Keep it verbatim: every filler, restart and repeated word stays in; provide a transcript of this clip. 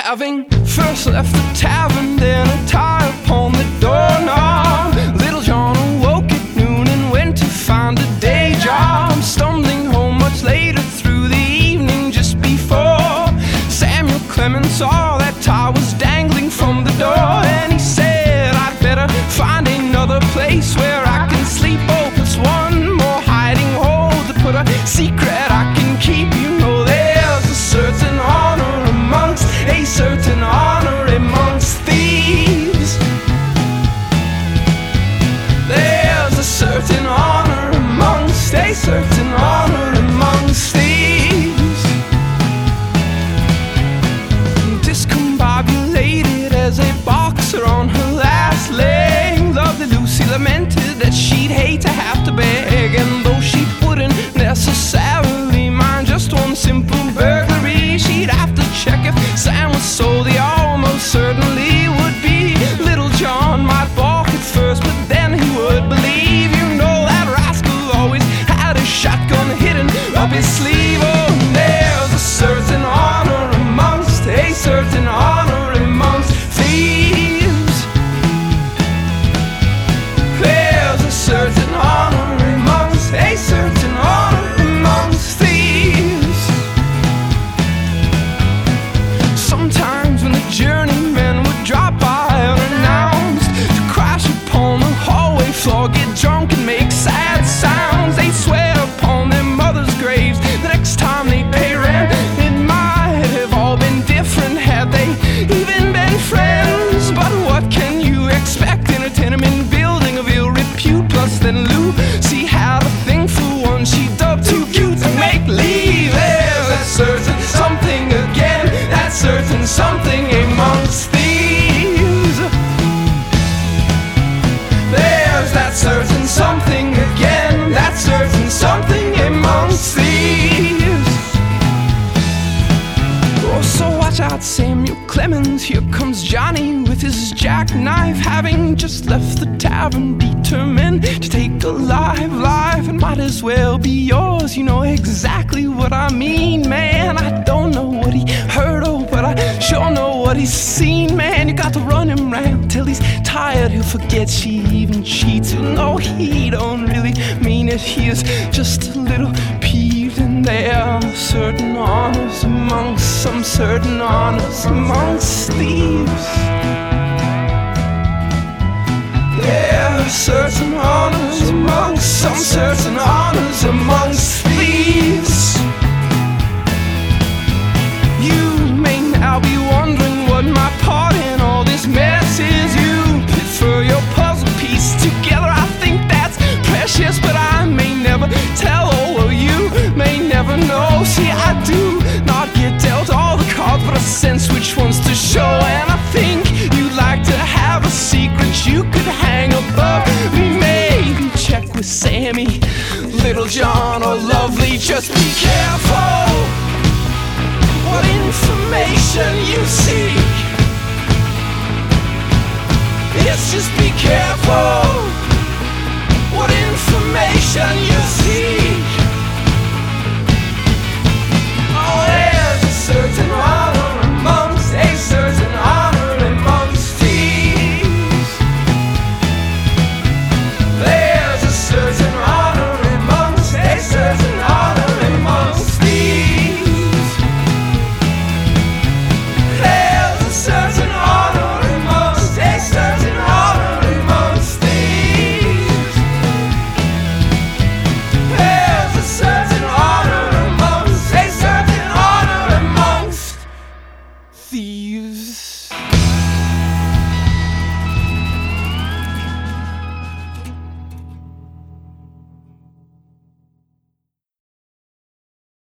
Having first left the tavern, then a tie upon the doorknob, Little John awoke at noon and went to find a day job. Stumbling home much later through the evening, just before Samuel Clemens saw that tie was dangling from the door, and he said, I'd better find another place where I can sleep. Oh, it's one more hiding hole to put a secret I can keep. You know there's a certain honor amongst, a certain honor amongst thieves. There's a certain honor amongst, a certain honor amongst thieves. Discombobulated as a boxer on her last leg, lovely Lucy lamented that she'd hate to have to beg, and though she wouldn't necessarily mind just one simple burglary, she'd have to check if Sam was sold. He almost certainly would be. Little John might balk at first, but then he would believe. You know that rascal always had a shotgun hidden up his sleeve. Oh, there's a certain honor amongst, a certain honor amongst thieves. There's a certain honor amongst, a certain honor amongst thieves. Sometimes when the journeymen would drop by unannounced to crash upon the hallway floor, get drunk and make sad sounds, they'd swear upon their mothers' graves the next time they'd pay rent. It might have all been different had they even been friends, but what can you expect in a tenement building of ill repute? Plus then Lucy had a thing for one she dubbed too cute to make leave. There's that certain something again, that certain something amongst thieves. There's that certain something again, that certain something amongst thieves. Oh, so watch out, Samuel Clemens, here comes Johnny with his jackknife, having just left the tavern, determined to take a live life. It might as well be yours, you know exactly what I mean, man. I don't know what he heard of, but I sure know what he's seen, man. You got to run him round till he's tired, he'll forget she even cheats. You know he don't really mean it, he is just a little peeved. And there are certain honors amongst, some certain honors amongst thieves. There are certain honors amongst, some certain honors amongst thieves. You may now be wondering what my part in all this mess is. You prefer your puzzle piece together, I think that's precious, but I may never tell. Oh, well, you may never know. See, I do not get dealt all the cards, but I sense which ones to show, and I think you'd like to have a secret you could hang above me. Maybe check with Sammy, Little John, or Lovely. Just be careful.